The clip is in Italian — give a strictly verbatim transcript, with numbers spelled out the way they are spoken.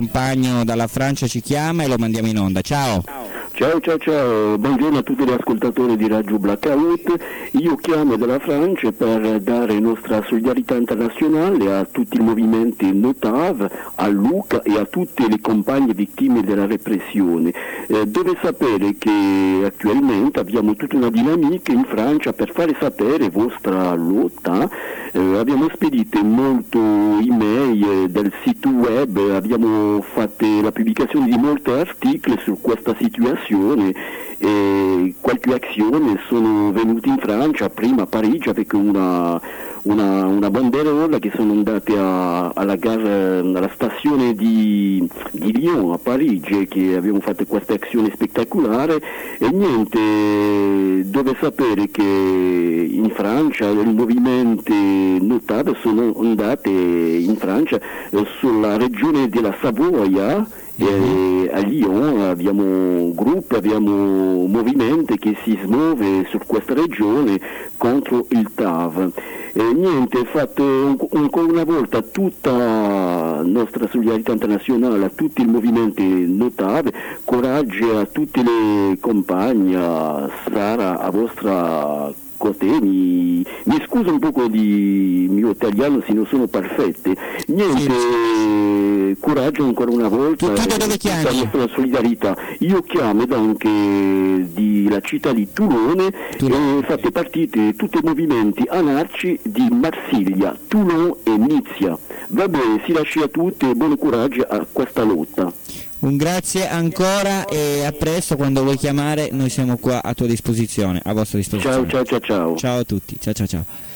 compagno dalla Francia ci chiama e lo mandiamo in onda. Ciao. Ciao ciao ciao, buongiorno a tutti gli ascoltatori di Radio Blackout. Io chiamo dalla Francia per dare nostra solidarietà internazionale a tutti i movimenti Notav, a Luca e a tutte le compagne vittime della repressione. Eh, deve sapere che attualmente abbiamo tutta una dinamica in Francia per fare sapere vostra lotta. Eh, abbiamo spedito molto email del sito web, abbiamo fatto la pubblicazione di molti articoli su questa situazione e qualche azione sono venute in Francia, prima a Parigi avec una, una, una banderola che sono andate a, alla, gara, alla stazione di, di Lyon a Parigi, che abbiamo fatto questa azione spettacolare. E niente, dove sapere che in Francia i movimenti notati sono andati in Francia eh, sulla regione della Savoia. E a Lyon abbiamo un gruppo, abbiamo un movimento che si smuove su questa regione contro il T A V. E niente, fatto un, ancora una volta tutta la nostra solidarietà internazionale a tutti i movimenti notati, coraggio a tutte le compagne, a Sara, a vostra mi, mi scuso un poco di mio italiano se non sono perfette. Niente, sì. Coraggio ancora una volta. Tu, tu dove chiami? La nostra solidarietà. Io chiamo anche di la città di Toulon e fate partite tutti i movimenti anarci di Marsiglia, Toulon e Nizza. Va bene, si lascia a tutti e buon coraggio a questa lotta. Un grazie ancora e a presto, quando vuoi chiamare noi siamo qua a tua disposizione, a vostra disposizione. Ciao ciao ciao ciao. Ciao a tutti, ciao ciao ciao.